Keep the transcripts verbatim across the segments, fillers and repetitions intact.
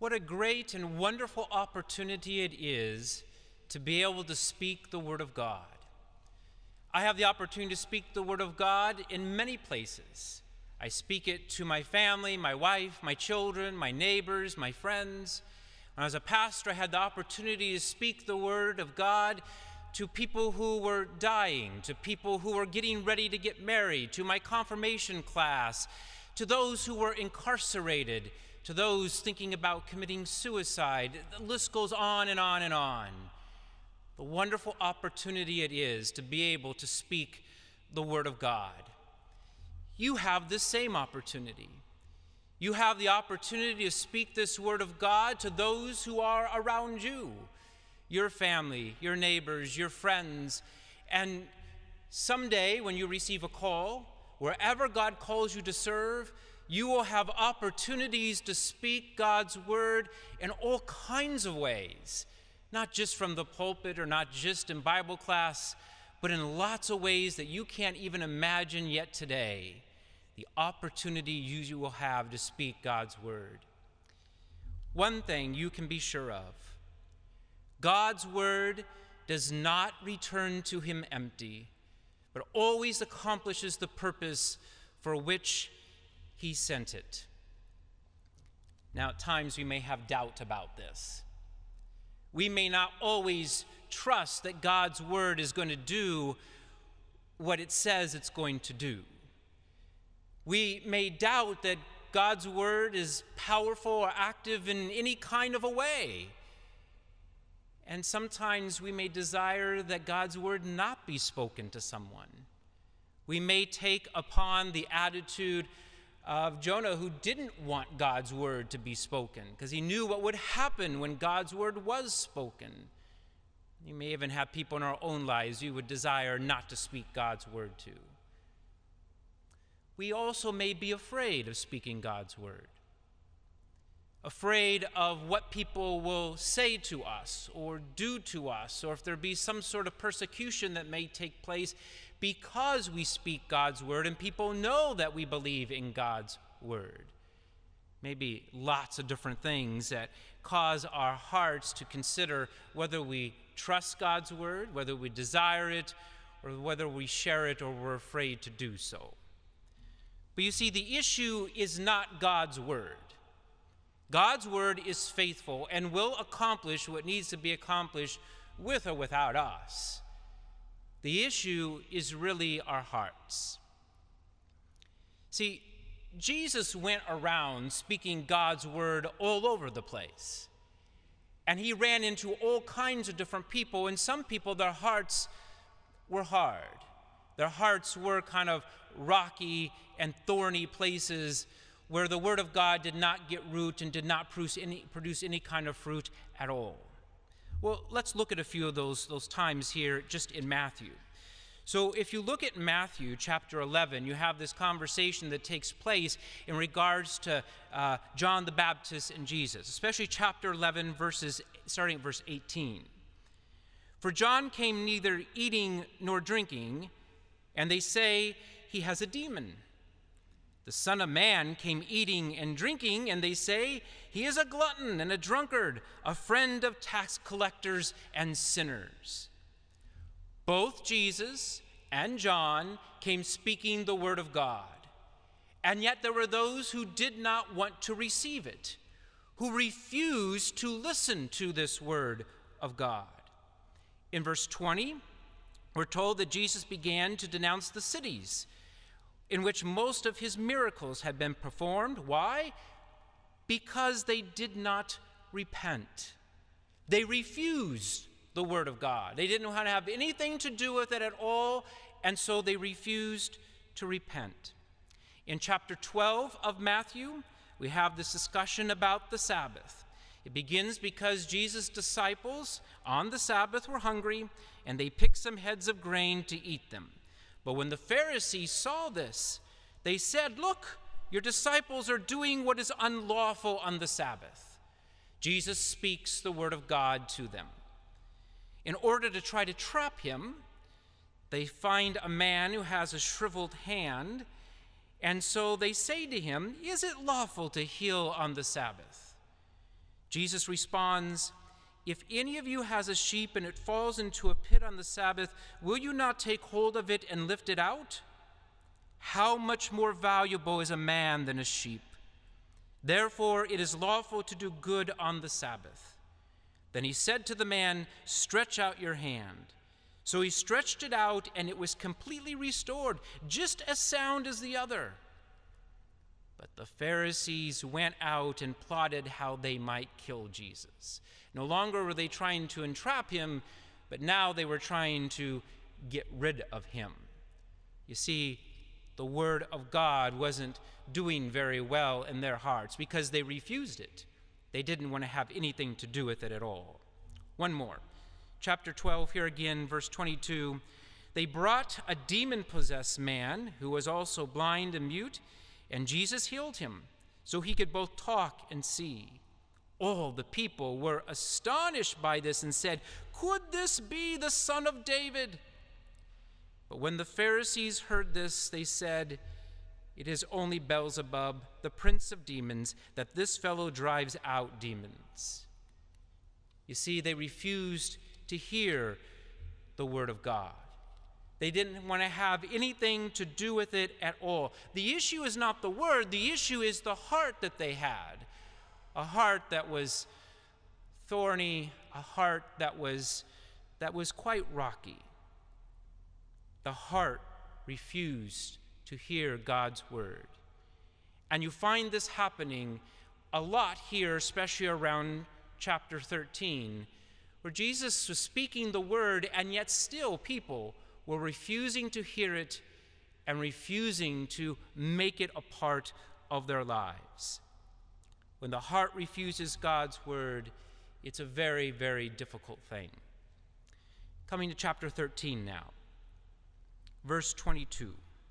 What a great and wonderful opportunity it is to be able to speak the Word of God. I have the opportunity to speak the Word of God in many places. I speak it to my family, my wife, my children, my neighbors, my friends. When I was a pastor, I had the opportunity to speak the Word of God to people who were dying, to people who were getting ready to get married, to my confirmation class, to those who were incarcerated, to those thinking about committing suicide. The list goes on and on and on. The wonderful opportunity it is to be able to speak the Word of God. You have the same opportunity. You have the opportunity to speak this Word of God to those who are around you, your family, your neighbors, your friends. And someday when you receive a call, wherever God calls you to serve, you will have opportunities to speak God's Word in all kinds of ways, not just from the pulpit or not just in Bible class, but in lots of ways that you can't even imagine yet today, the opportunity you will have to speak God's Word. One thing you can be sure of: God's Word does not return to him empty, but always accomplishes the purpose for which he sent it. Now, at times we may have doubt about this. We may not always trust that God's Word is going to do what it says it's going to do. We may doubt that God's Word is powerful or active in any kind of a way. And sometimes we may desire that God's Word not be spoken to someone. We may take upon the attitude of Jonah, who didn't want God's Word to be spoken because he knew what would happen when God's Word was spoken. You may even have people in our own lives you would desire not to speak God's Word to. We also may be afraid of speaking God's Word, afraid of what people will say to us or do to us, or if there be some sort of persecution that may take place because we speak God's Word and people know that we believe in God's Word. Maybe lots of different things that cause our hearts to consider whether we trust God's Word, whether we desire it, or whether we share it or we're afraid to do so. But you see, the issue is not God's Word. God's Word is faithful and will accomplish what needs to be accomplished with or without us. The issue is really our hearts. See, Jesus went around speaking God's Word all over the place. And he ran into all kinds of different people, and some people, their hearts were hard. Their hearts were kind of rocky and thorny places where the Word of God did not get root and did not produce any, produce any kind of fruit at all. Well, let's look at a few of those, those times here just in Matthew. So if you look at Matthew chapter eleven, you have this conversation that takes place in regards to uh, John the Baptist and Jesus, especially chapter eleven, verses starting at verse eighteen. For John came neither eating nor drinking, and they say he has a demon. The Son of Man came eating and drinking, and they say he is a glutton and a drunkard, a friend of tax collectors and sinners. Both Jesus and John came speaking the Word of God, and yet there were those who did not want to receive it, who refused to listen to this Word of God. In verse twenty, we're told that Jesus began to denounce the cities in which most of his miracles had been performed. Why? Because they did not repent. They refused the Word of God. They didn't know how to have anything to do with it at all, and so they refused to repent. In chapter twelve of Matthew, we have this discussion about the Sabbath. It begins because Jesus' disciples on the Sabbath were hungry, and they picked some heads of grain to eat them. But when the Pharisees saw this, they said, "Look, your disciples are doing what is unlawful on the Sabbath." Jesus speaks the Word of God to them. In order to try to trap him, they find a man who has a shriveled hand, and so they say to him, "Is it lawful to heal on the Sabbath?" Jesus responds, "If any of you has a sheep and it falls into a pit on the Sabbath, will you not take hold of it and lift it out? How much more valuable is a man than a sheep? Therefore it is lawful to do good on the Sabbath." Then he said to the man, "Stretch out your hand." So he stretched it out, and it was completely restored, just as sound as the other. But the Pharisees went out and plotted how they might kill Jesus. No longer were they trying to entrap him, but now they were trying to get rid of him. You see, the word of God wasn't doing very well in their hearts because they refused it. They didn't want to have anything to do with it at all. One more. Chapter twelve, here again, verse twenty-two. They brought a demon-possessed man who was also blind and mute, and Jesus healed him, so he could both talk and see. All the people were astonished by this and said, "Could this be the Son of David?" But when the Pharisees heard this, they said, "It is only Beelzebub, the prince of demons, that this fellow drives out demons." You see, they refused to hear the word of God. They didn't want to have anything to do with it at all. The issue is not the word. The issue is the heart that they had. A heart that was thorny, a heart that was, that was quite rocky. The heart refused to hear God's word. And you find this happening a lot here, especially around chapter thirteen, where Jesus was speaking the word, and yet still people were refusing to hear it and refusing to make it a part of their lives. When the heart refuses God's word, it's a very, very difficult thing. Coming to chapter thirteen now, verse twenty-two.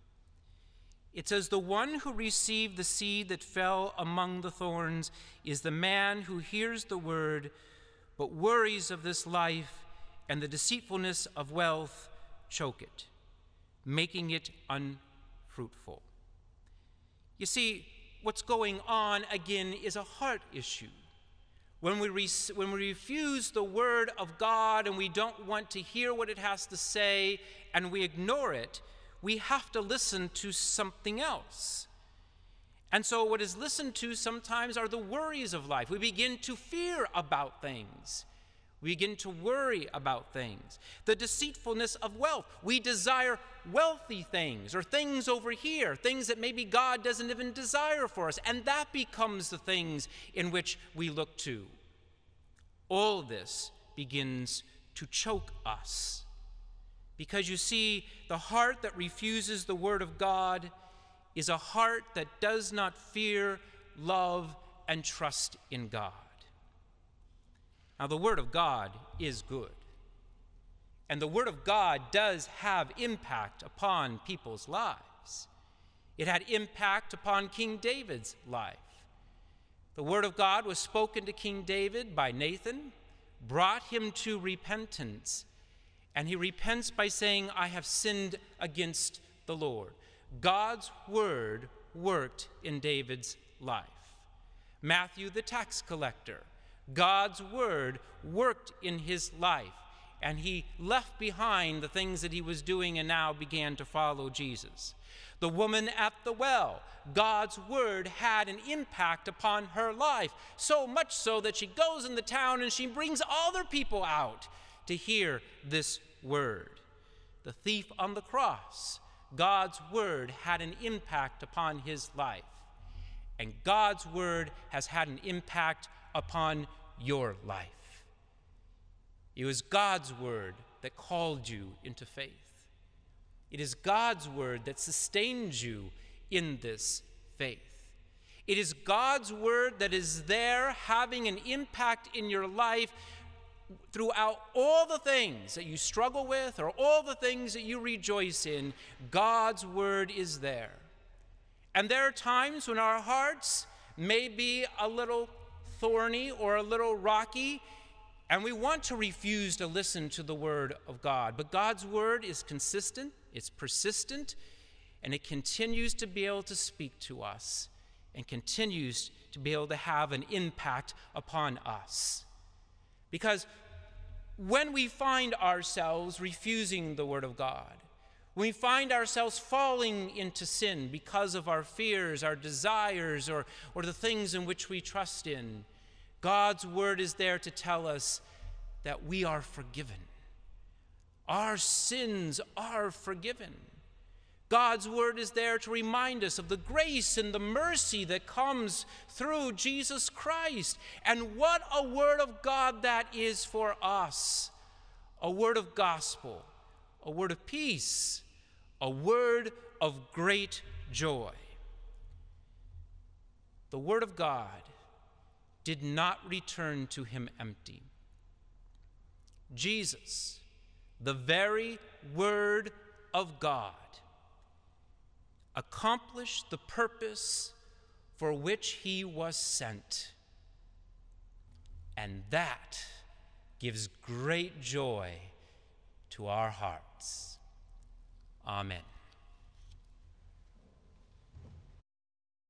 It says, "The one who received the seed that fell among the thorns is the man who hears the word, but worries of this life and the deceitfulness of wealth choke it, making it unfruitful." You see, what's going on again is a heart issue. When we, re- when we refuse the word of God and we don't want to hear what it has to say and we ignore it, we have to listen to something else. And so what is listened to sometimes are the worries of life. We begin to fear about things. We begin to worry about things. The deceitfulness of wealth. We desire wealthy things or things over here, things that maybe God doesn't even desire for us. And that becomes the things in which we look to. All this begins to choke us. Because you see, the heart that refuses the word of God is a heart that does not fear, love, and trust in God. Now, the word of God is good. And the word of God does have impact upon people's lives. It had impact upon King David's life. The word of God was spoken to King David by Nathan, brought him to repentance, and he repents by saying, "I have sinned against the Lord." God's word worked in David's life. Matthew the tax collector, God's word worked in his life, and he left behind the things that he was doing and now began to follow Jesus. The woman at the well, God's word had an impact upon her life, so much so that she goes in the town and she brings other people out to hear this word. The thief on the cross, God's word had an impact upon his life. And God's word has had an impact upon your life. It was God's word that called you into faith. It is God's word that sustains you in this faith. It is God's word that is there having an impact in your life throughout all the things that you struggle with or all the things that you rejoice in. God's word is there. And there are times when our hearts may be a little thorny or a little rocky, and we want to refuse to listen to the word of God. But God's word is consistent, it's persistent, and it continues to be able to speak to us and continues to be able to have an impact upon us. Because when we find ourselves refusing the Word of God, when we find ourselves falling into sin because of our fears, our desires, or, or the things in which we trust in, God's Word is there to tell us that we are forgiven. Our sins are forgiven. God's Word is there to remind us of the grace and the mercy that comes through Jesus Christ. And what a Word of God that is for us. A word of gospel, a word of peace, a word of great joy. The Word of God did not return to him empty. Jesus, the very Word of God, accomplished the purpose for which he was sent. And that gives great joy to our hearts. Amen.